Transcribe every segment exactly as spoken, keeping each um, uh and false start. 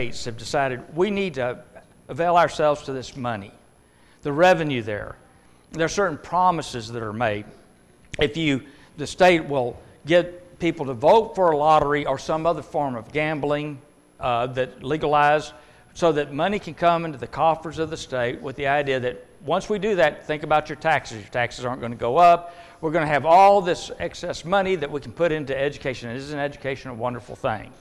states have decided we need to avail ourselves to this money, the revenue there. There are certain promises that are made. If you, the state will get people to vote for a lottery or some other form of gambling uh, that legalized, so that money can come into the coffers of the state with the idea that once we do that, think about your taxes. Your taxes aren't going to go up. We're going to have all this excess money that we can put into education. And isn't education a wonderful thing?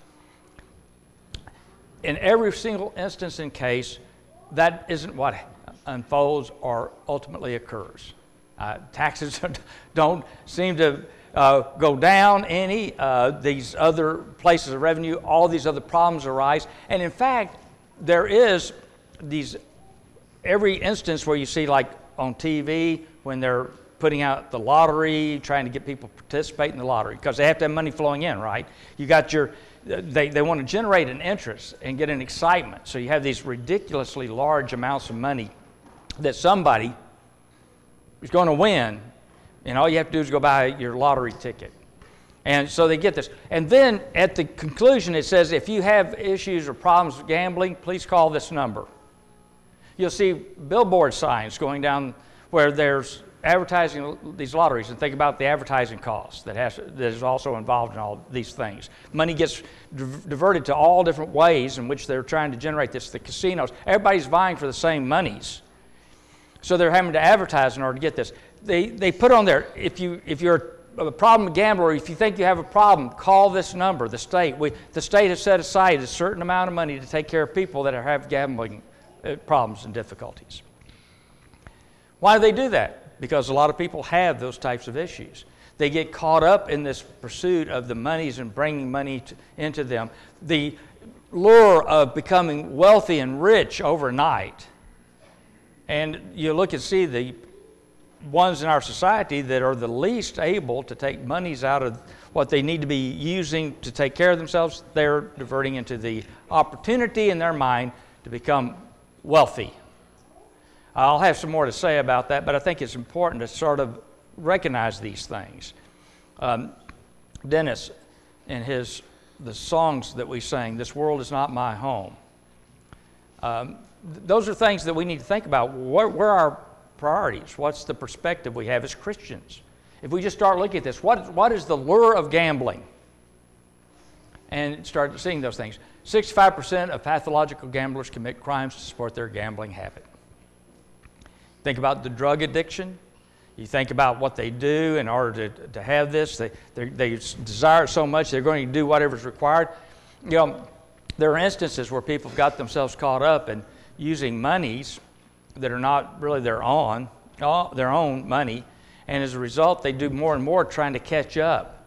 In every single instance and case, that isn't what unfolds or ultimately occurs. Uh, taxes don't seem to uh, go down any. Uh, these other places of revenue, all these other problems arise. And in fact, there is these, every instance where you see, like on T V, when they're putting out the lottery, trying to get people to participate in the lottery, because they have to have money flowing in, right? You got your, they, they want to generate an interest and get an excitement. So you have these ridiculously large amounts of money that somebody is going to win, and all you have to do is go buy your lottery ticket. And so they get this. And then at the conclusion, it says, if you have issues or problems with gambling, please call this number. You'll see billboard signs going down where there's advertising these lotteries, and think about the advertising cost that has that is also involved in all these things. Money gets diverted to all different ways in which they're trying to generate this. The casinos, everybody's vying for the same monies, so they're having to advertise in order to get this. They they put on there, if you if you're a problem gambler, if you think you have a problem, call this number. The state we the state has set aside a certain amount of money to take care of people that have gambling problems and difficulties. Why do they do that? Because a lot of people have those types of issues. They get caught up in this pursuit of the monies and bringing money to, into them. The lure of becoming wealthy and rich overnight. And you look and see the ones in our society that are the least able to take monies out of what they need to be using to take care of themselves, they're diverting into the opportunity in their mind to become wealthy. I'll have some more to say about that, but I think it's important to sort of recognize these things. Um, Dennis, in his the songs that we sang, "This World Is Not My Home," um, th- those are things that we need to think about. Where, where are our priorities? What's the perspective we have as Christians? If we just start looking at this, what what is the lure of gambling? And start seeing those things. sixty-five percent of pathological gamblers commit crimes to support their gambling habit. Think about the drug addiction. You think about what they do in order to, to have this. They, they desire it so much they're going to do whatever's required. You know, there are instances where people have got themselves caught up in using monies that are not really their own, their own money, and as a result, they do more and more trying to catch up.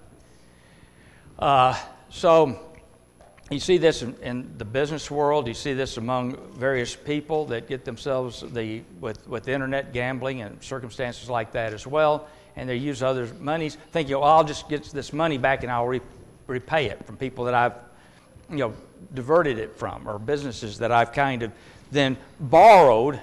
Uh, so. You see this in, in the business world. You see this among various people that get themselves the with, with internet gambling and circumstances like that as well, and they use others' monies, thinking, "Oh, I'll just get this money back and I'll re- repay it from people that I've, you know, diverted it from, or businesses that I've kind of then borrowed,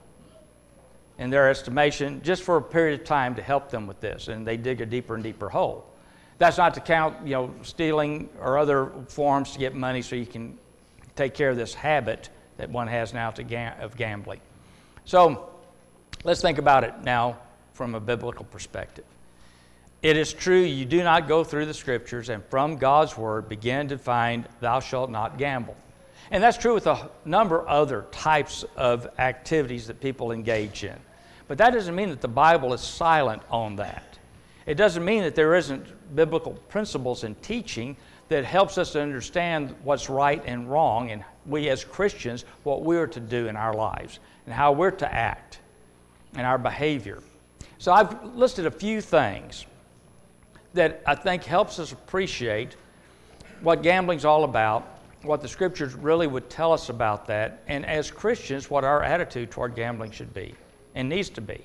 in their estimation, just for a period of time to help them with this, and they dig a deeper and deeper hole." That's not to count, you know, stealing or other forms to get money so you can take care of this habit that one has now to ga- of gambling. So let's think about it now from a biblical perspective. It is true you do not go through the Scriptures and from God's Word begin to find "thou shalt not gamble." And that's true with a number of other types of activities that people engage in. But that doesn't mean that the Bible is silent on that. It doesn't mean that there isn't biblical principles and teaching that helps us to understand what's right and wrong, and we as Christians, what we're to do in our lives and how we're to act in our behavior. So I've listed a few things that I think helps us appreciate what gambling's all about, what the Scriptures really would tell us about that, and as Christians, what our attitude toward gambling should be and needs to be.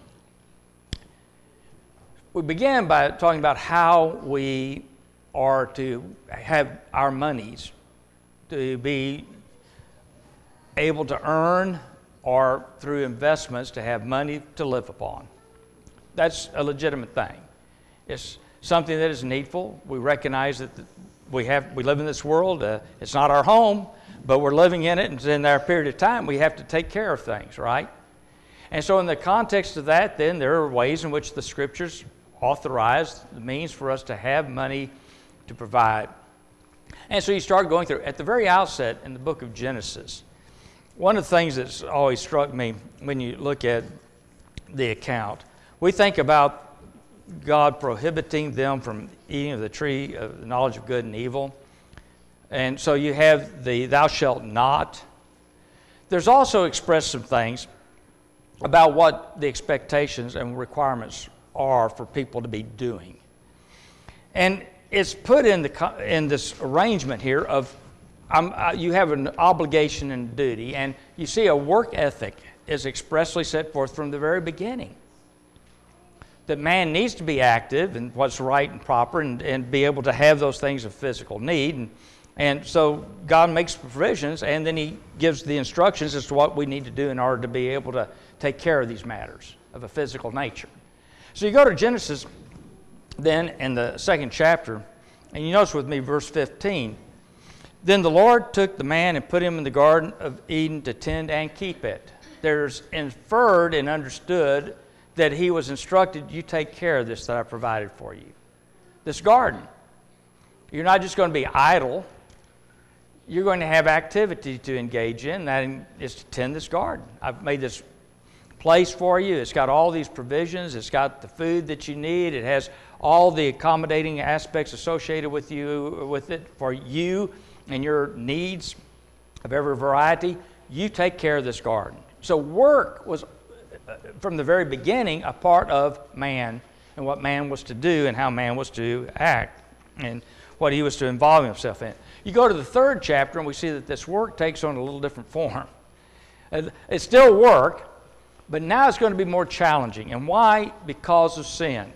We began by talking about how we are to have our monies to be able to earn, or through investments to have money to live upon. That's a legitimate thing. It's something that is needful. We recognize that we have we live in this world. Uh, it's not our home, but we're living in it, and in our period of time, we have to take care of things, right? And so in the context of that, then, there are ways in which the Scriptures authorize the means for us to have money to provide. And so you start going through. At the very outset in the book of Genesis, one of the things that's always struck me when you look at the account, we think about God prohibiting them from eating of the tree of the knowledge of good and evil. And so you have the thou shalt not. There's also expressed some things about what the expectations and requirements are for people to be doing. And it's put in the in this arrangement here of um, uh, you have an obligation and duty, and you see a work ethic is expressly set forth from the very beginning. That man needs to be active in what's right and proper, and, and be able to have those things of physical need. And, and so God makes provisions, and then He gives the instructions as to what we need to do in order to be able to take care of these matters of a physical nature. So you go to Genesis then in the second chapter, and you notice with me verse fifteen. Then the Lord took the man and put him in the Garden of Eden to tend and keep it. There's inferred and understood that he was instructed, you take care of this that I provided for you. This garden. You're not just going to be idle. You're going to have activity to engage in. That is to tend this garden. I've made this place for you. It's got all these provisions. It's got the food that you need. It has all the accommodating aspects associated with you, with it for you and your needs of every variety. You take care of this garden. So work was, from the very beginning, a part of man and what man was to do and how man was to act and what he was to involve himself in. You go to the third chapter and we see that this work takes on a little different form. It's still work, but now it's going to be more challenging. And why? Because of sin.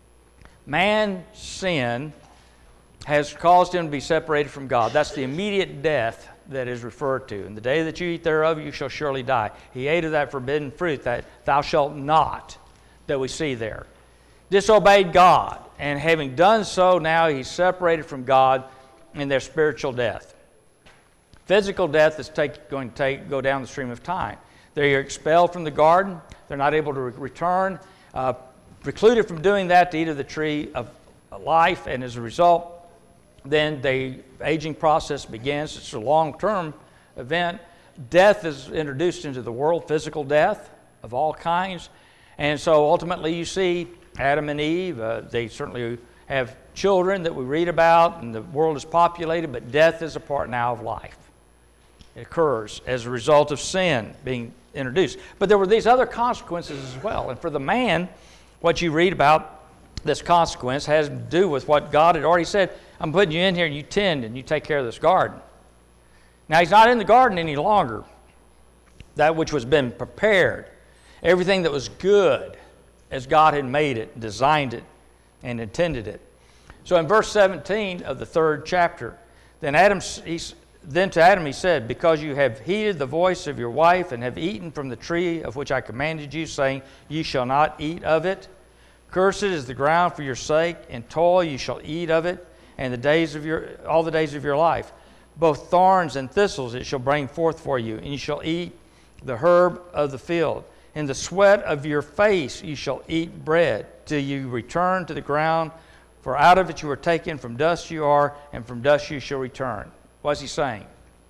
Man's sin has caused him to be separated from God. That's the immediate death that is referred to. In the day that you eat thereof, you shall surely die. He ate of that forbidden fruit, that thou shalt not, that we see there. Disobeyed God, and having done so, now he's separated from God in their spiritual death. Physical death is take, going to take, go down the stream of time. They're expelled from the garden. They're not able to re- return. Uh, precluded from doing that to eat of the tree of life, and as a result, then the aging process begins. It's a long-term event. Death is introduced into the world, physical death of all kinds. And so ultimately you see Adam and Eve, uh, they certainly have children that we read about, and the world is populated, but death is a part now of life. It occurs as a result of sin being introduced. But there were these other consequences as well. And for the man, what you read about this consequence has to do with what God had already said. I'm putting you in here and you tend and you take care of this garden. Now he's not in the garden any longer. That which was been prepared, everything that was good as God had made it, designed it, and intended it. So in verse seventeen of the third chapter, then Adam, he, then to Adam he said, because you have heeded the voice of your wife and have eaten from the tree of which I commanded you, saying, you shall not eat of it. Cursed is the ground for your sake, and toil you shall eat of it, and the days of your all the days of your life. Both thorns and thistles it shall bring forth for you, and you shall eat the herb of the field. In the sweat of your face you shall eat bread, till you return to the ground, for out of it you were taken, from dust you are, and from dust you shall return. What's he saying?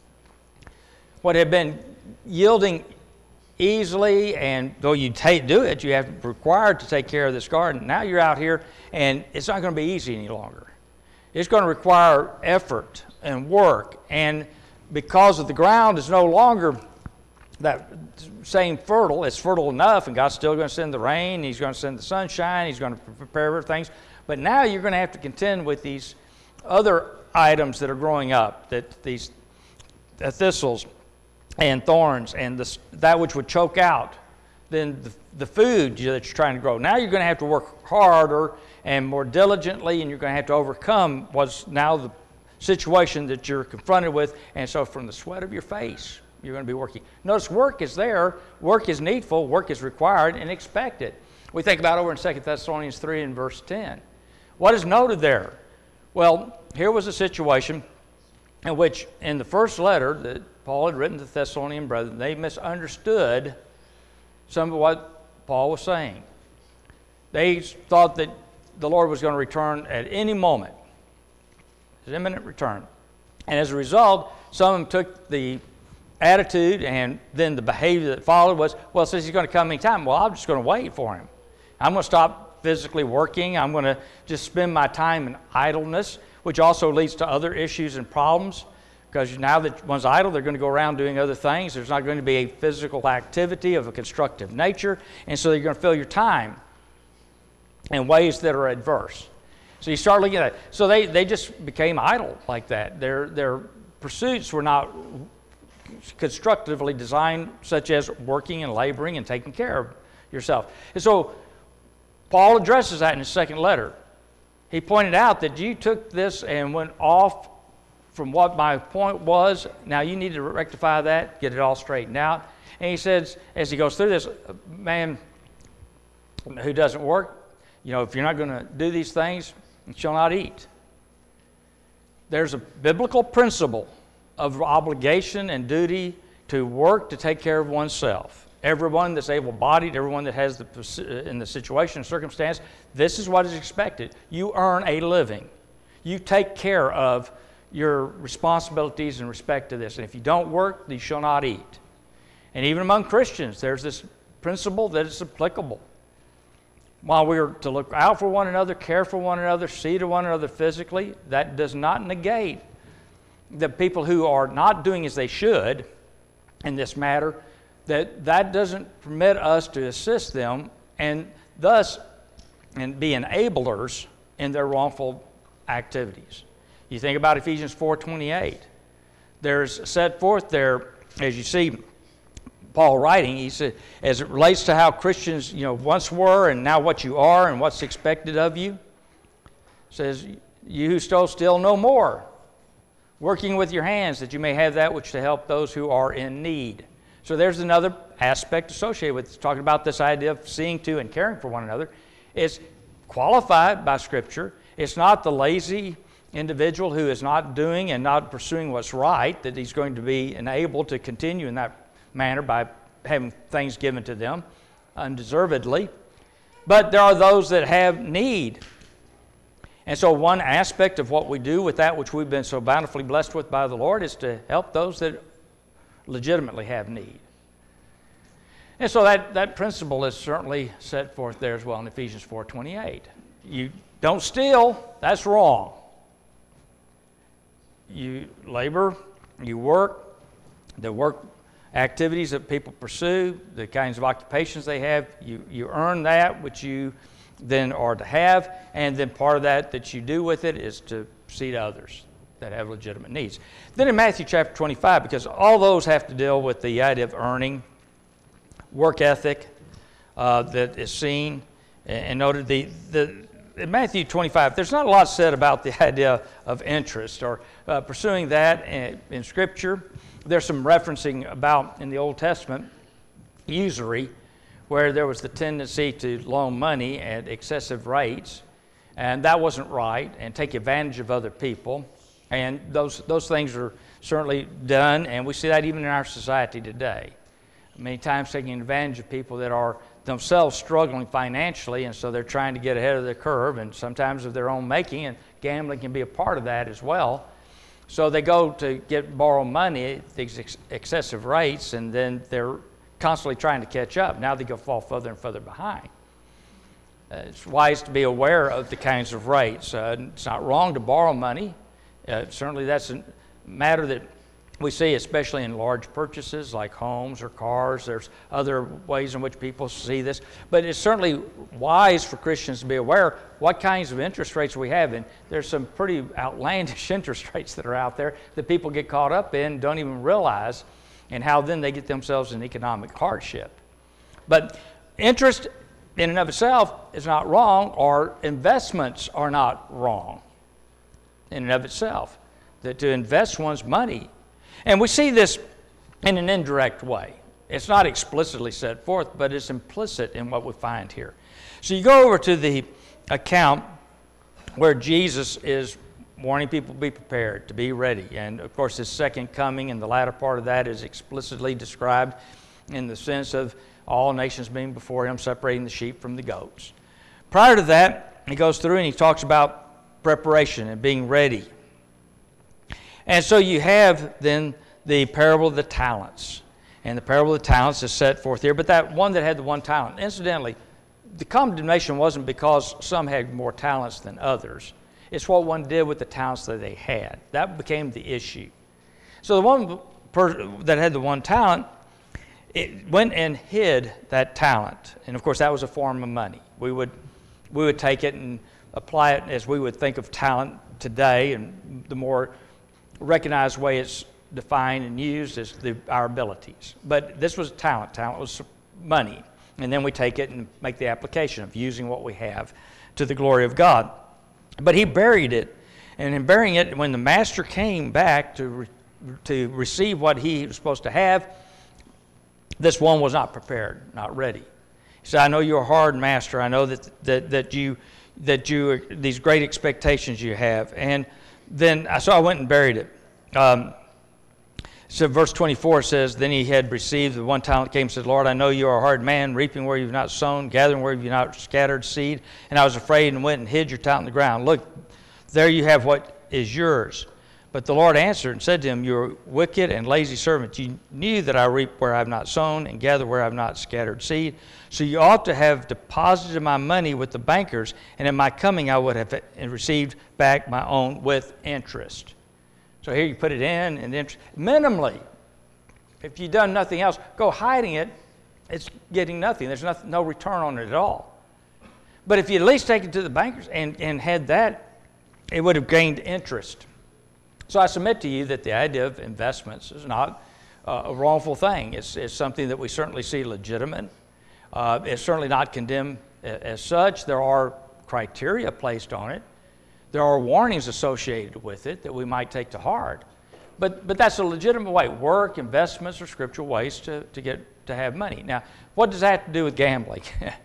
What had been yielding easily, and though you take, do it, you have required to take care of this garden. Now you're out here, and it's not going to be easy any longer. It's going to require effort and work, and because of the ground is no longer that same fertile, it's fertile enough, and God's still going to send the rain, He's going to send the sunshine, He's going to prepare things, but now you're going to have to contend with these other items that are growing up, that these uh, thistles and thorns and this, that which would choke out then the, the food that you're trying to grow. Now you're going to have to work harder and more diligently, and you're going to have to overcome what's now the situation that you're confronted with. And so from the sweat of your face, you're going to be working. Notice work is there, work is needful, work is required and expected. We think about over in Second Thessalonians three and verse ten. What is noted there? Well, here was a situation in which in the first letter that Paul had written to the Thessalonian brethren, they misunderstood some of what Paul was saying. They thought that the Lord was going to return at any moment, his imminent return. And as a result, some of them took the attitude and then the behavior that followed was, well, since he's going to come anytime, well, I'm just going to wait for him. I'm going to stop physically working. I'm going to just spend my time in idleness, which also leads to other issues and problems, because now that one's idle, they're going to go around doing other things. There's not going to be a physical activity of a constructive nature, and so you're going to fill your time in ways that are adverse. So you start looking at it. So they, they just became idle like that. Their, their pursuits were not constructively designed, such as working and laboring and taking care of yourself. And so Paul addresses that in his second letter. He pointed out that you took this and went off from what my point was. Now you need to rectify that, get it all straightened out. And he says, as he goes through this, a man who doesn't work, you know, if you're not going to do these things, you shall not eat. There's a biblical principle of obligation and duty to work to take care of oneself. Everyone that's able-bodied, everyone that has the in the situation, circumstance, this is what is expected. You earn a living. You take care of your responsibilities in respect to this. And if you don't work, you shall not eat. And even among Christians, there's this principle that is applicable. While we are to look out for one another, care for one another, see to one another physically, that does not negate the people who are not doing as they should in this matter, that that doesn't permit us to assist them and thus and be enablers in their wrongful activities. You think about Ephesians four twenty-eight. There's set forth there, as you see Paul writing, he said, as it relates to how Christians, you know, once were and now what you are and what's expected of you, says, you who stole, steal no more, working with your hands that you may have that which to help those who are in need. So there's another aspect associated with talking about this idea of seeing to and caring for one another. It's qualified by Scripture. It's not the lazy individual who is not doing and not pursuing what's right that he's going to be enabled to continue in that manner by having things given to them undeservedly. But there are those that have need. And so one aspect of what we do with that which we've been so bountifully blessed with by the Lord is to help those that legitimately have need. And so that, that principle is certainly set forth there as well in Ephesians four twenty-eight. You don't steal, that's wrong. You labor, you work, the work activities that people pursue, the kinds of occupations they have, you, you earn that which you then are to have, and then part of that that you do with it is to see to others that have legitimate needs. Then in Matthew chapter twenty-five, because all those have to deal with the idea of earning, work ethic uh, that is seen and noted. The, the, in Matthew twenty-five, there's not a lot said about the idea of interest or uh, pursuing that in, in Scripture. There's some referencing about in the Old Testament usury, where there was the tendency to loan money at excessive rates, and that wasn't right, and take advantage of other people. And those those things are certainly done, and we see that even in our society today. Many times taking advantage of people that are themselves struggling financially, and so they're trying to get ahead of the curve, and sometimes of their own making, and gambling can be a part of that as well. So they go to get borrow money at these ex- excessive rates, and then they're constantly trying to catch up. Now they go fall further and further behind. Uh, it's wise to be aware of the kinds of rates. Uh, it's not wrong to borrow money. Uh, certainly that's a matter that we see, especially in large purchases like homes or cars. There's other ways in which people see this. But it's certainly wise for Christians to be aware what kinds of interest rates we have. And there's some pretty outlandish interest rates that are out there that people get caught up in and don't even realize, and how then they get themselves in economic hardship. But interest in and of itself is not wrong, or investments are not wrong in and of itself. That to invest one's money. And we see this in an indirect way. It's not explicitly set forth, but it's implicit in what we find here. So you go over to the account where Jesus is warning people to be prepared, to be ready. And of course, his second coming and the latter part of that is explicitly described in the sense of all nations being before him, separating the sheep from the goats. Prior to that, he goes through and he talks about preparation and being ready. And so you have then the parable of the talents. And the parable of the talents is set forth here. But that one that had the one talent, incidentally, the condemnation wasn't because some had more talents than others. It's what one did with the talents that they had. That became the issue. So the one per- that had the one talent, it went and hid that talent. And of course, that was a form of money. We would, we would take it and apply it as we would think of talent today, and the more recognized way it's defined and used is the, our abilities. But this was talent. Talent was money. And then we take it and make the application of using what we have to the glory of God. But he buried it. And in burying it, when the master came back to, re, to receive what he was supposed to have, this one was not prepared, not ready. He said, I know you're a hard master. I know that, that, that you, that you, these great expectations you have. And then, so I went and buried it. Um, So verse twenty-four says, then he had received the one talent, came and said, Lord, I know you are a hard man, reaping where you've not sown, gathering where you've not scattered seed. And I was afraid and went and hid your talent in the ground. Look, there you have what is yours. But the Lord answered and said to him, you are wicked and lazy servant. You knew that I reap where I have not sown and gather where I have not scattered seed. So you ought to have deposited my money with the bankers, and in my coming I would have received back my own with interest. So here you put it in, and then minimally, if you've done nothing else, go hiding it, it's getting nothing. There's nothing, no return on it at all. But if you at least take it to the bankers and, and had that, it would have gained interest. So I submit to you that the idea of investments is not uh, a wrongful thing. It's, it's something that we certainly see legitimate. Uh, it's certainly not condemned as such. There are criteria placed on it. There are warnings associated with it that we might take to heart. But, but that's a legitimate way. Work, investments are scriptural ways to, to get to have money. Now, what does that have to do with gambling?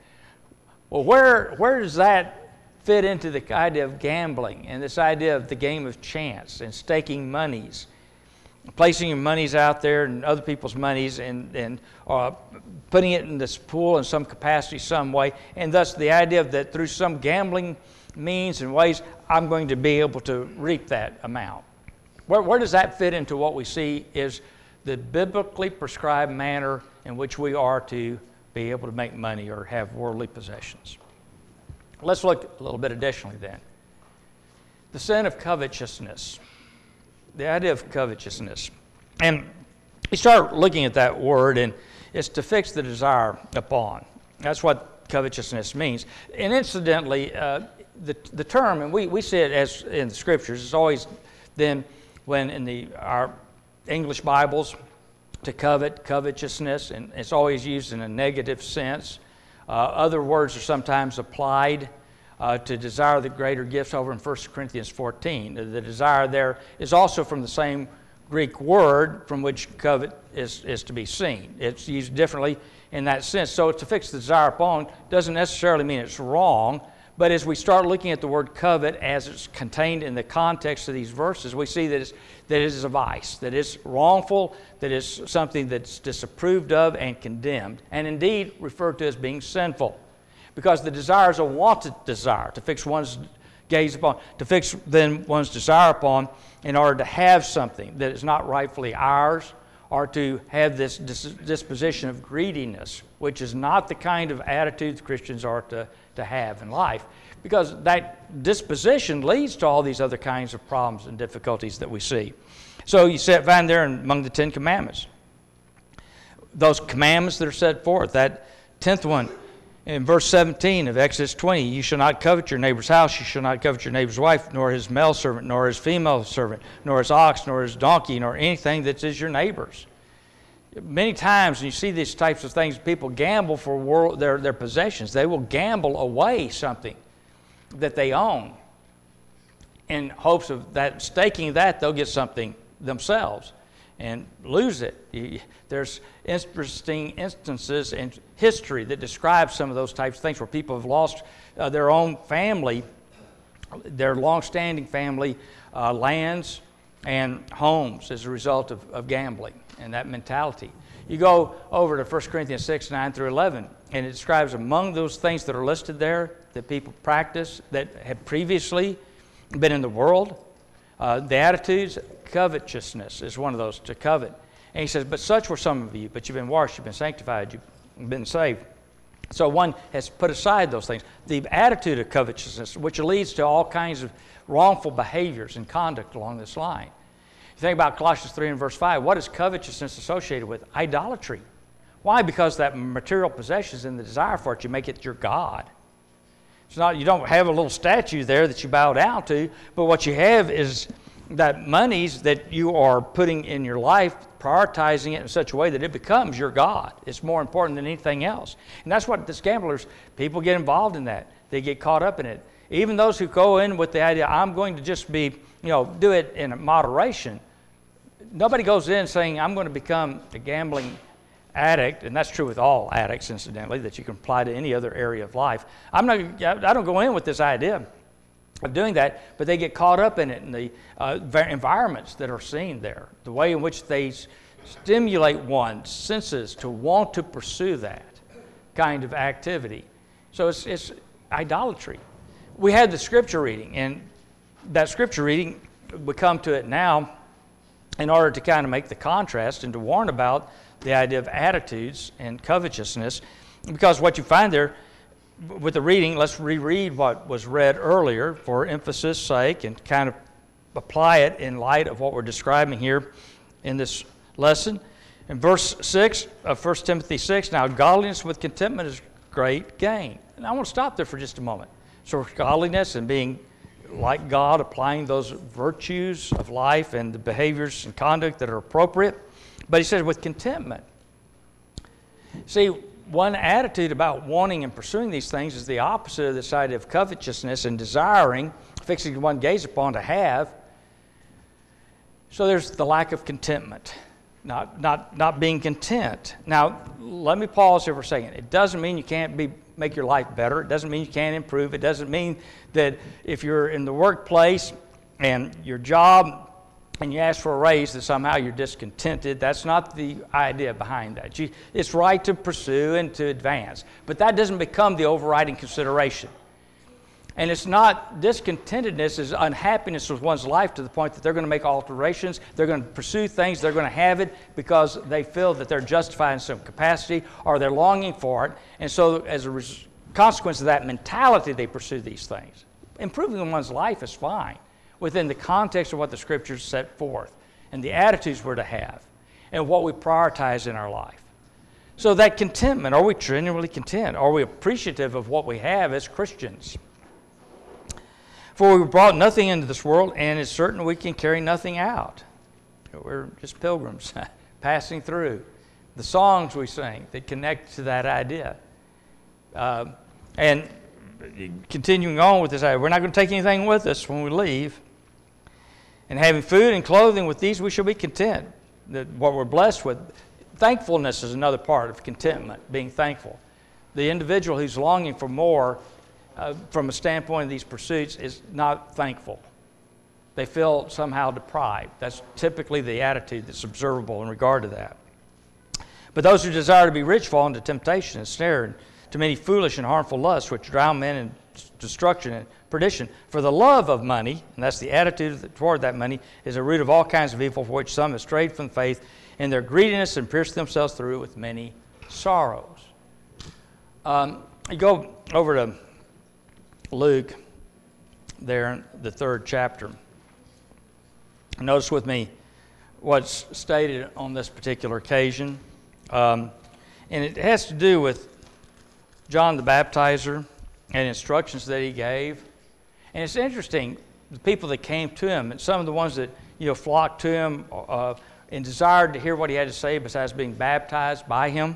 Well, where, where does that fit into the idea of gambling and this idea of the game of chance and staking monies, placing your monies out there and other people's monies and, and uh, putting it in this pool in some capacity, some way, and thus the idea of that through some gambling means and ways, I'm going to be able to reap that amount. Where, where does that fit into what we see is the biblically prescribed manner in which we are to be able to make money or have worldly possessions? Let's look a little bit additionally then. The sin of covetousness. The idea of covetousness. And you start looking at that word, and it's to fix the desire upon. That's what covetousness means. And incidentally, uh, the, the term, and we, we see it as in the scriptures, it's always then when in the our English Bibles, to covet, covetousness, and it's always used in a negative sense. Uh, other words are sometimes applied uh, to desire the greater gifts over in First Corinthians fourteen. The, the desire there is also from the same Greek word from which covet is, is to be seen. It's used differently in that sense. So to fix the desire upon doesn't necessarily mean it's wrong, but as we start looking at the word covet as it's contained in the context of these verses, we see that, it's, that it is a vice, that it's wrongful, that it's something that's disapproved of and condemned, and indeed referred to as being sinful. Because the desire is a wanted desire, to fix one's gaze upon, to fix then one's desire upon in order to have something that is not rightfully ours, or to have this dis- disposition of greediness, which is not the kind of attitude Christians are to, to have in life. Because that disposition leads to all these other kinds of problems and difficulties that we see. So you find there among the Ten Commandments, those commandments that are set forth, that tenth one, in verse seventeen of Exodus twenty, you shall not covet your neighbor's house, you shall not covet your neighbor's wife, nor his male servant, nor his female servant, nor his ox, nor his donkey, nor anything that is your neighbor's. Many times when you see these types of things, people gamble for world, their, their possessions. They will gamble away something that they own in hopes of that staking that they'll get something themselves and lose it. There's interesting instances in history that describe some of those types of things where people have lost uh, their own family their long-standing family uh, lands and homes as a result of, of gambling and that mentality. You go over to First Corinthians six, nine through eleven, and it describes among those things that are listed there that people practice that had previously been in the world, uh, the attitudes, covetousness is one of those, to covet. And he says, but such were some of you, but you've been washed, you've been sanctified, you've been saved. So one has put aside those things. The attitude of covetousness, which leads to all kinds of wrongful behaviors and conduct along this line. You think about Colossians three and verse five. What is covetousness associated with? Idolatry. Why? Because that material possessions and the desire for it, you make it your God. It's not, you don't have a little statue there that you bow down to, but what you have is that monies that you are putting in your life, prioritizing it in such a way that it becomes your God. It's more important than anything else. And that's what this gamblers, people get involved in that. They get caught up in it. Even those who go in with the idea, I'm going to just be, you know, do it in moderation. Nobody goes in saying, I'm going to become a gambling addict, and that's true with all addicts, incidentally, that you can apply to any other area of life. I'm not, I don't go in with this idea of doing that, but they get caught up in it in the uh, environments that are seen there, the way in which they stimulate one's senses to want to pursue that kind of activity. So it's, it's idolatry. We had the scripture reading, and that scripture reading, we come to it now in order to kind of make the contrast and to warn about the idea of attitudes and covetousness, because what you find there with the reading, let's reread what was read earlier for emphasis' sake and kind of apply it in light of what we're describing here in this lesson. In verse six of First Timothy six, now godliness with contentment is great gain. And I want to stop there for just a moment. So godliness and being like God, applying those virtues of life and the behaviors and conduct that are appropriate. But he says with contentment. See, one attitude about wanting and pursuing these things is the opposite of this idea of covetousness and desiring, fixing one gaze upon to have. So there's the lack of contentment, not, not, not being content. Now, let me pause here for a second. It doesn't mean you can't be, make your life better. It doesn't mean you can't improve. It doesn't mean that if you're in the workplace and your job and you ask for a raise that somehow you're discontented. That's not the idea behind that. You, it's right to pursue and to advance, but that doesn't become the overriding consideration. And it's not, discontentedness is unhappiness with one's life to the point that they're going to make alterations, they're going to pursue things, they're going to have it because they feel that they're justified in some capacity or they're longing for it. And so as a res- consequence of that mentality, they pursue these things. Improving one's life is fine within the context of what the Scriptures set forth and the attitudes we're to have and what we prioritize in our life. So that contentment, are we genuinely content? Are we appreciative of what we have as Christians? For we brought nothing into this world, and it's certain we can carry nothing out. We're just pilgrims passing through. The songs we sing that connect to that idea. Uh, and continuing on with this idea, we're not going to take anything with us when we leave. And having food and clothing, with these we shall be content. That what we're blessed with. Thankfulness is another part of contentment, being thankful. The individual who's longing for more uh, from a standpoint of these pursuits is not thankful. They feel somehow deprived. That's typically the attitude that's observable in regard to that. But those who desire to be rich fall into temptation and snare and to many foolish and harmful lusts, which drown men in destruction and perdition. For the love of money, and that's the attitude toward that money, is a root of all kinds of evil, for which some have strayed from faith in their greediness and pierced themselves through with many sorrows. Um, you go over to Luke, there in the third chapter. Notice with me what's stated on this particular occasion. Um, and it has to do with John the Baptizer and instructions that he gave. And it's interesting, the people that came to him, and some of the ones that, you know, flocked to him uh, and desired to hear what he had to say besides being baptized by him.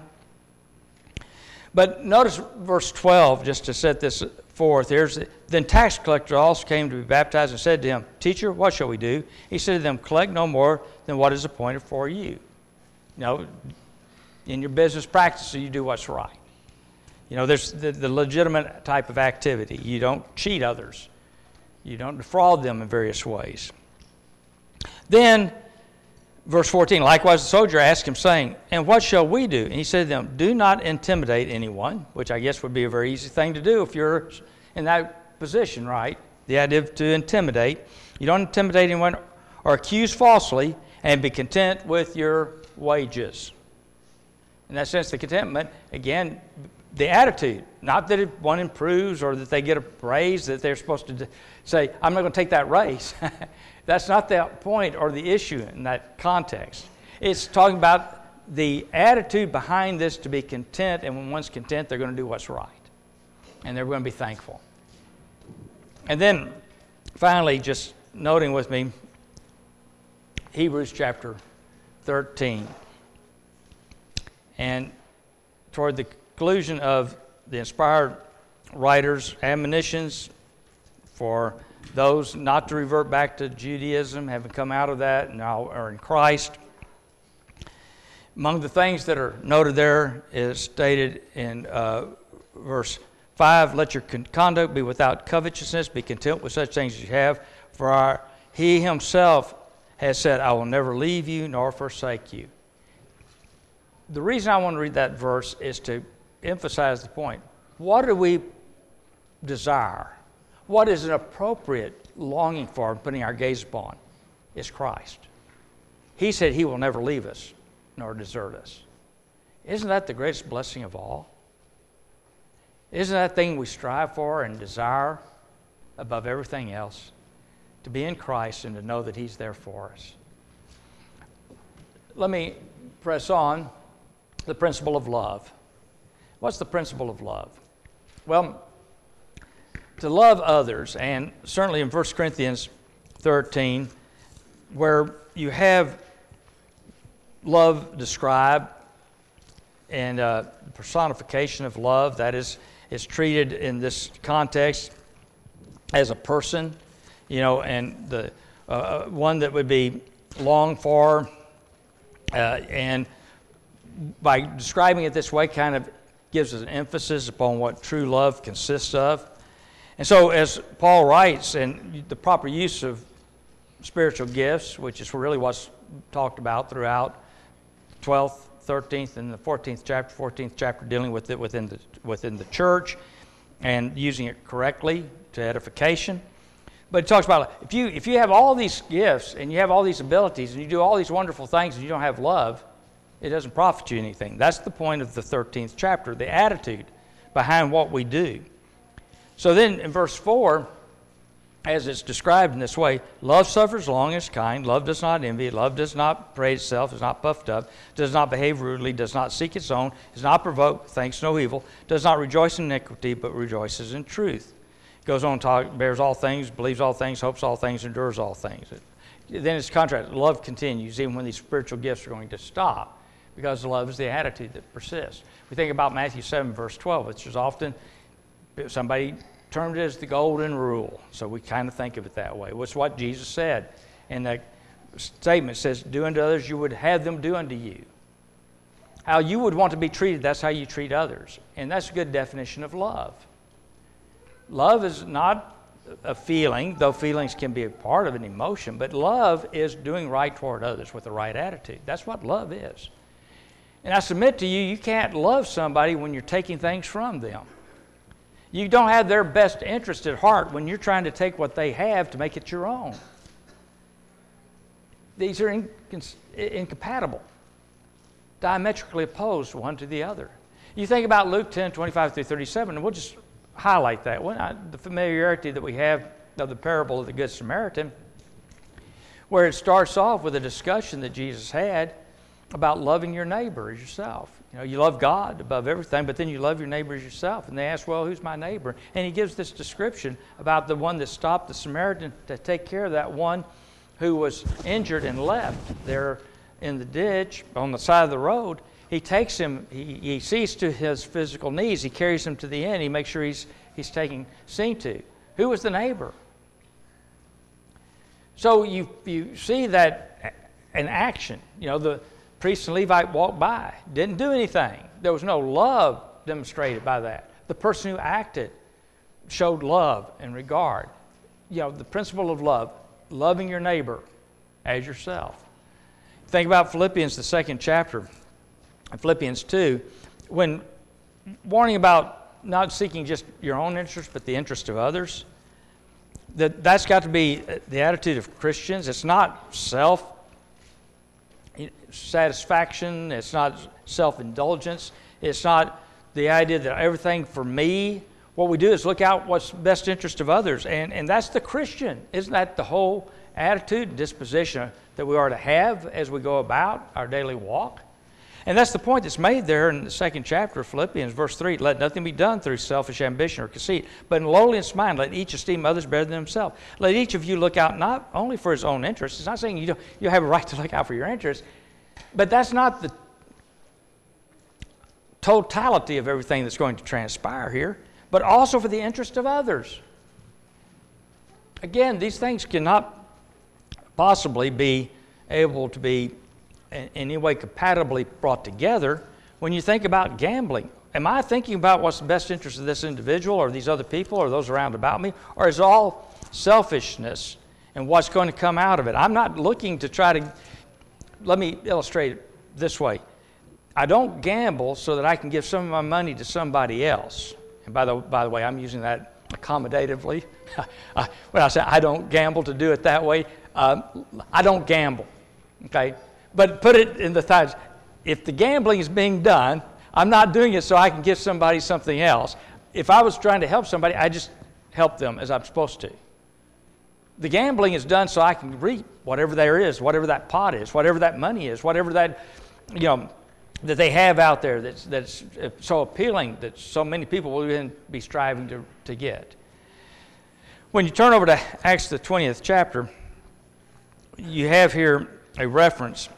But notice verse twelve, just to set this forth. Here's, then tax collectors also came to be baptized and said to him, Teacher, what shall we do? He said to them, collect no more than what is appointed for you. You know, in your business practice, you do what's right. You know, there's the, the legitimate type of activity. You don't cheat others. You don't defraud them in various ways. Then, verse fourteen, likewise the soldier asked him, saying, and what shall we do? And he said to them, do not intimidate anyone, which I guess would be a very easy thing to do if you're in that position, right? The idea of to intimidate. You don't intimidate anyone or accuse falsely, and be content with your wages. In that sense, the contentment, again, the attitude, not that it, one improves or that they get a raise, that they're supposed to say, I'm not going to take that raise. That's not the point or the issue in that context. It's talking about the attitude behind this to be content, and when one's content, they're going to do what's right. And they're going to be thankful. And then, finally, just noting with me, Hebrews chapter thirteen. And toward the conclusion of the inspired writers' admonitions for those not to revert back to Judaism, having come out of that and now are in Christ. Among the things that are noted there is stated in uh, verse five, let your conduct be without covetousness, be content with such things as you have, for our, he himself has said, I will never leave you nor forsake you. The reason I want to read that verse is to emphasize the point. What do we desire? What is an appropriate longing for and putting our gaze upon? Is Christ. He said he will never leave us nor desert us. Isn't that the greatest blessing of all? Isn't that thing we strive for and desire above everything else? To be in Christ and to know that he's there for us. Let me press on. The principle of love. What's the principle of love? Well, to love others, and certainly in First Corinthians thirteen, where you have love described and uh, personification of love, that is, is treated in this context as a person, you know, and the uh, one that would be longed for, uh, and by describing it this way kind of gives us an emphasis upon what true love consists of. And so as Paul writes, and the proper use of spiritual gifts, which is really what's talked about throughout twelfth, thirteenth, and the fourteenth chapter, fourteenth chapter dealing with it within the, within the church and using it correctly to edification. But it talks about if you, if you have all these gifts and you have all these abilities and you do all these wonderful things and you don't have love, it doesn't profit you anything. That's the point of the thirteenth chapter, the attitude behind what we do. So then in verse four, as it's described in this way, love suffers long and is kind, love does not envy, love does not praise itself, is not puffed up, does not behave rudely, does not seek its own, is not provoked, thinks no evil, does not rejoice in iniquity, but rejoices in truth. Goes on to talk, bears all things, believes all things, hopes all things, endures all things. Then it's contrast. Love continues even when these spiritual gifts are going to stop, because love is the attitude that persists. We think about Matthew seven, verse twelve, which is often, somebody termed it as the golden rule. So we kind of think of it that way. It's what Jesus said. And the statement says, do unto others you would have them do unto you. How you would want to be treated, that's how you treat others. And that's a good definition of love. Love is not a feeling, though feelings can be a part of an emotion, but love is doing right toward others with the right attitude. That's what love is. And I submit to you, you can't love somebody when you're taking things from them. You don't have their best interest at heart when you're trying to take what they have to make it your own. These are incons- incompatible, diametrically opposed one to the other. You think about Luke ten, twenty-five through thirty-seven, and we'll just highlight that one, the familiarity that we have of the parable of the Good Samaritan, where it starts off with a discussion that Jesus had about loving your neighbor as yourself. You know, you love God above everything, but then you love your neighbor as yourself. And they ask, well, who's my neighbor? And he gives this description about the one that stopped the Samaritan to take care of that one who was injured and left there in the ditch on the side of the road. He takes him, he, he sees to his physical needs. He carries him to the inn. He makes sure he's, he's taken seen to. Who was the neighbor? So you, you see that in action. You know, the priest and Levite walked by, didn't do anything. There was no love demonstrated by that. The person who acted showed love and regard you know, the principle of love, loving your neighbor as yourself. Think about Philippians, the second chapter, Philippians two, when warning about not seeking just your own interest, but the interest of others. That that's got to be the attitude of Christians. It's not self-satisfaction. It's not self-indulgence. It's not the idea that everything for me. What we do is look out what's best interest of others. And, and that's the Christian. Isn't that the whole attitude and disposition that we are to have as we go about our daily walk? And that's the point that's made there in the second chapter of Philippians, verse three. Let nothing be done through selfish ambition or conceit, but in lowliness of mind, let each esteem others better than himself. Let each of you look out not only for his own interests. It's not saying you don't, you have a right to look out for your interests, but that's not the totality of everything that's going to transpire here, but also for the interest of others. Again, these things cannot possibly be able to be in any way compatibly brought together. When you think about gambling, am I thinking about what's the best interest of this individual or these other people or those around about me? Or is it all selfishness and what's going to come out of it? I'm not looking to try to, let me illustrate it this way. I don't gamble so that I can give some of my money to somebody else. And by the, by the way, I'm using that accommodatively. When I say I don't gamble to do it that way, um, I don't gamble, okay? But put it in the thighs. If the gambling is being done, I'm not doing it so I can give somebody something else. If I was trying to help somebody, I just help them as I'm supposed to. The gambling is done so I can reap whatever there is, whatever that pot is, whatever that money is, whatever that, you know, that they have out there that's, that's so appealing that so many people will even be striving to, to get. When you turn over to Acts the twentieth chapter, you have here a reference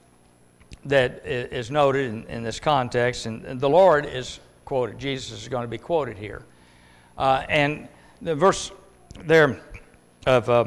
that is noted in, in this context, and, and the Lord is quoted. Jesus is going to be quoted here. Uh, and the verse there of uh,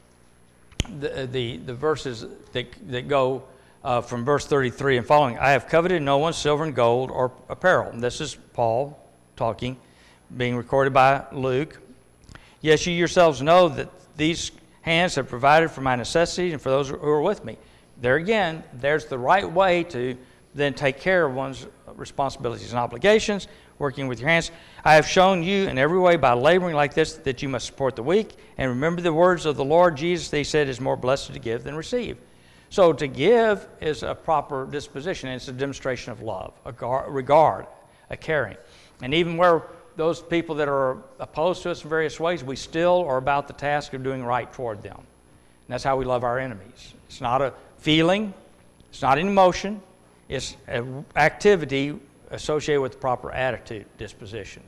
the, the, the verses that, that go uh, from verse thirty-three and following, I have coveted no one's silver and gold or apparel. And this is Paul talking, being recorded by Luke. Yes, you yourselves know that these hands have provided for my necessities and for those who are with me. There again, there's the right way to then take care of one's responsibilities and obligations, working with your hands. I have shown you in every way by laboring like this that you must support the weak, and remember the words of the Lord Jesus. They said, it's more blessed to give than receive. So to give is a proper disposition, and it's a demonstration of love, a regard, a caring. And even where those people that are opposed to us in various ways, we still are about the task of doing right toward them. And that's how we love our enemies. It's not a feeling, it's not an emotion, it's an activity associated with the proper attitude, disposition.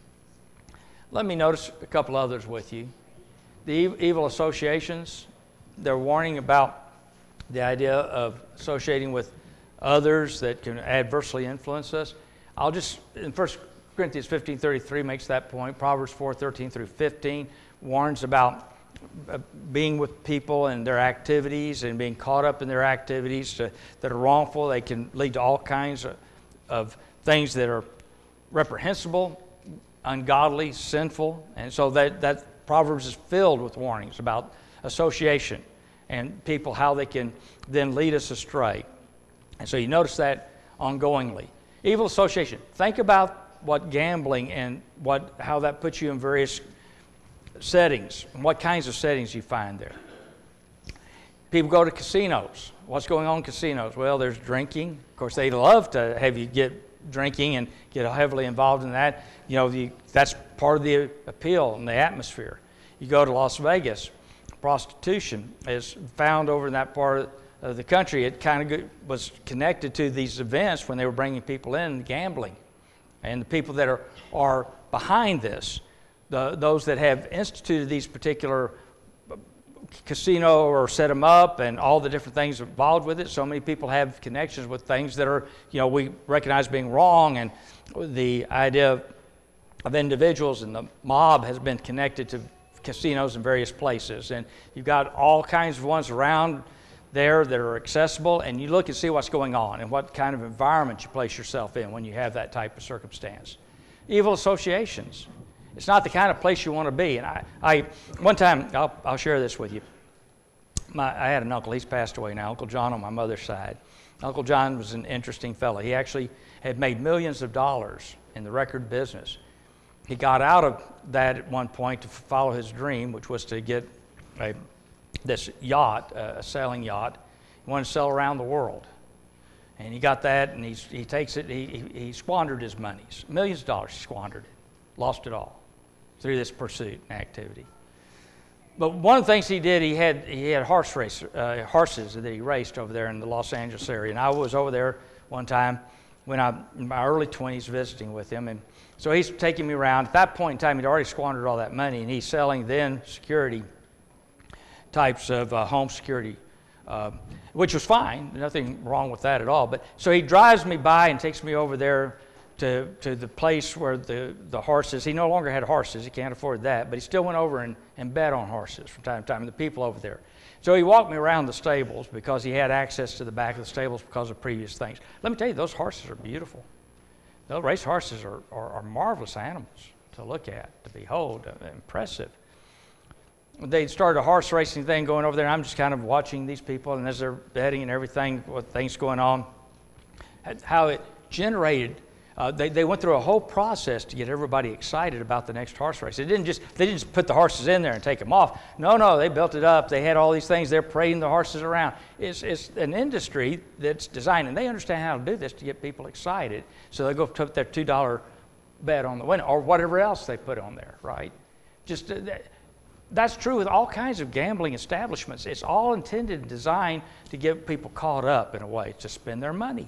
Let me notice a couple others with you. The evil associations, they're warning about the idea of associating with others that can adversely influence us. I'll just, in First Corinthians fifteen thirty-three makes that point. Proverbs four thirteen through fifteen warns about being with people and their activities and being caught up in their activities to, that are wrongful. They can lead to all kinds of, of things that are reprehensible, ungodly, sinful. And so that, that Proverbs is filled with warnings about association and people, how they can then lead us astray. And so you notice that ongoingly. Evil association. Think about what gambling and what how that puts you in various settings and what kinds of settings you find there. People go to casinos. What's going on in casinos? Well, there's drinking. Of course, they love to have you get drinking and get heavily involved in that. You know, the, that's part of the appeal and the atmosphere. You go to Las Vegas, prostitution is found over in that part of the country. It kind of was connected to these events when they were bringing people in, gambling. And the people that are, are behind this, the, those that have instituted these particular casino or set them up and all the different things involved with it. So many people have connections with things that are, you know, we recognize being wrong, and the idea of, of individuals and the mob has been connected to casinos in various places. And you've got all kinds of ones around there that are accessible, and you look and see what's going on and what kind of environment you place yourself in when you have that type of circumstance. Evil associations. It's not the kind of place you want to be. And I, I one time, I'll, I'll share this with you. My, I had an uncle. He's passed away now, Uncle John on my mother's side. Uncle John was an interesting fellow. He actually had made millions of dollars in the record business. He got out of that at one point to follow his dream, which was to get a, this yacht, a sailing yacht. He wanted to sail around the world. And he got that, and he's, he takes it, he, he, he squandered his monies. Millions of dollars, he squandered it, lost it all through this pursuit and activity. But one of the things he did, he had he had horse race, uh, horses that he raced over there in the Los Angeles area. And I was over there one time when I'm in my early twenties visiting with him. And so he's taking me around. At that point in time, he'd already squandered all that money, and he's selling then security types of uh, home security, uh, which was fine. Nothing wrong with that at all. But so he drives me by and takes me over there to to the place where the, the horses, he no longer had horses, he can't afford that, but he still went over and, and bet on horses from time to time, and the people over there. So he walked me around the stables because he had access to the back of the stables because of previous things. Let me tell you, those horses are beautiful. Those race horses are, are, are marvelous animals to look at, to behold, uh, impressive. They started a horse racing thing going over there, and I'm just kind of watching these people, and as they're betting and everything, what things going on, how it generated. Uh, they, they went through a whole process to get everybody excited about the next horse race. They didn't just they didn't just put the horses in there and take them off. No, no, they built it up. They had all these things. They're parading the horses around. It's it's an industry that's designed, and they understand how to do this to get people excited. So they go put their two dollar bet on the winner or whatever else they put on there, right? Just uh, that, that's true with all kinds of gambling establishments. It's all intended and designed to get people caught up in a way to spend their money.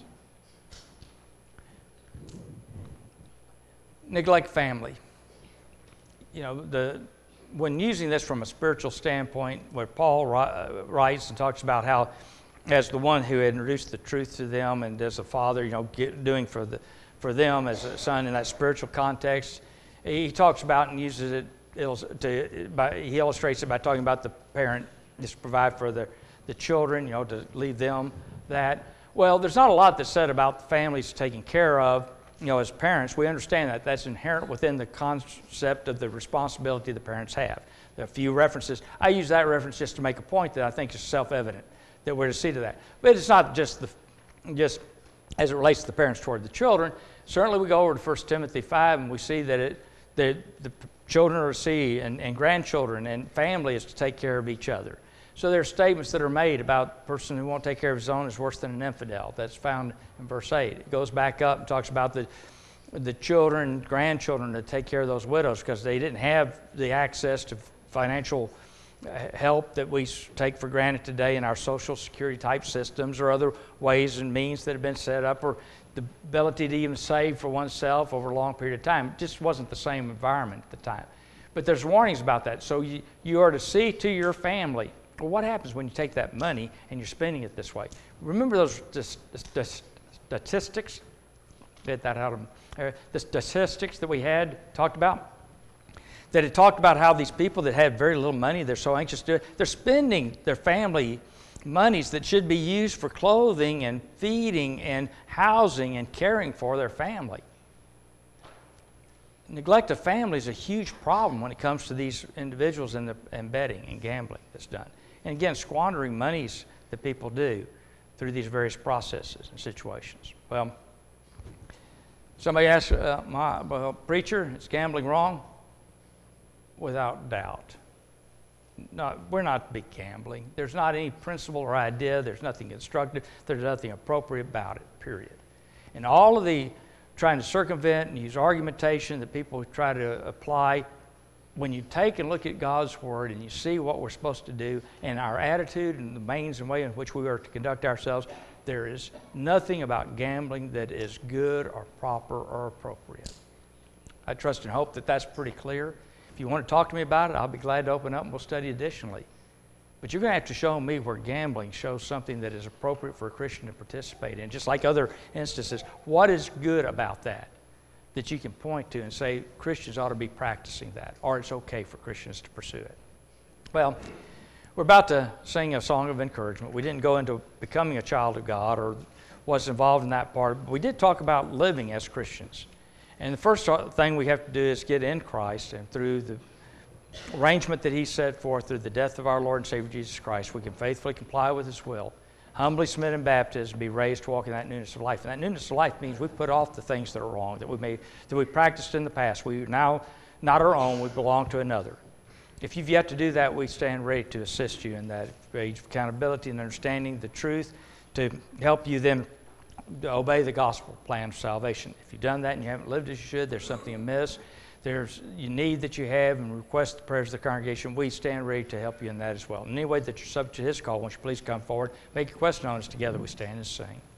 Neglect family. You know, the when using this from a spiritual standpoint, where Paul writes and talks about how, as the one who had introduced the truth to them, and as a father, you know, get, doing for the for them as a son in that spiritual context, he talks about and uses it to by, he illustrates it by talking about the parent just to provide for the the children, you know, to leave them that. Well, there's not a lot that's said about the families taken care of. You know, as parents, we understand that that's inherent within the concept of the responsibility the parents have. There are a few references. I use that reference just to make a point that I think is self-evident, that we're to see to that. But it's not just the, just as it relates to the parents toward the children. Certainly we go over to First Timothy five and we see that it, that the children are to see, and, and grandchildren and family is to take care of each other. So there are statements that are made about the person who won't take care of his own is worse than an infidel. That's found in verse eight. It goes back up and talks about the the children, grandchildren to take care of those widows because they didn't have the access to financial help that we take for granted today in our social security type systems or other ways and means that have been set up, or the ability to even save for oneself over a long period of time. It just wasn't the same environment at the time. But there's warnings about that. So you, you are to see to your family. Well, what happens when you take that money and you're spending it this way? Remember those statistics? Get that out of uh, the statistics that we had talked about? That it talked about how these people that have very little money, they're so anxious to do it, they're spending their family monies that should be used for clothing and feeding and housing and caring for their family. Neglect of family is a huge problem when it comes to these individuals in the and betting and gambling that's done. And again, squandering monies that people do through these various processes and situations. Well, somebody asks, uh, my well, preacher, is gambling wrong? Without doubt. No, we're not to be gambling. There's not any principle or idea. There's nothing instructive. There's nothing appropriate about it, period. And all of the trying to circumvent and use argumentation that people try to apply, when you take and look at God's Word and you see what we're supposed to do and our attitude and the means and way in which we are to conduct ourselves, there is nothing about gambling that is good or proper or appropriate. I trust and hope that that's pretty clear. If you want to talk to me about it, I'll be glad to open up and we'll study additionally. But you're going to have to show me where gambling shows something that is appropriate for a Christian to participate in. Just like other instances, what is good about that that you can point to and say Christians ought to be practicing that, or it's okay for Christians to pursue it? Well, we're about to sing a song of encouragement. We didn't go into becoming a child of God or what's involved in that part, but we did talk about living as Christians. And the first thing we have to do is get in Christ, and through the arrangement that he set forth through the death of our Lord and Savior Jesus Christ, we can faithfully comply with his will, humbly submit in baptism, be raised to walk in that newness of life. And that newness of life means we put off the things that are wrong, that we made, that we practiced in the past. We are now not our own, we belong to another. If you've yet to do that, we stand ready to assist you in that age of accountability and understanding the truth, to help you then obey the gospel plan of salvation. If you've done that and you haven't lived as you should, there's something amiss, there's a need that you have, and request the prayers of the congregation, we stand ready to help you in that as well. In any way that you're subject to his call, won't you please come forward, make your question on us, together we stand and sing.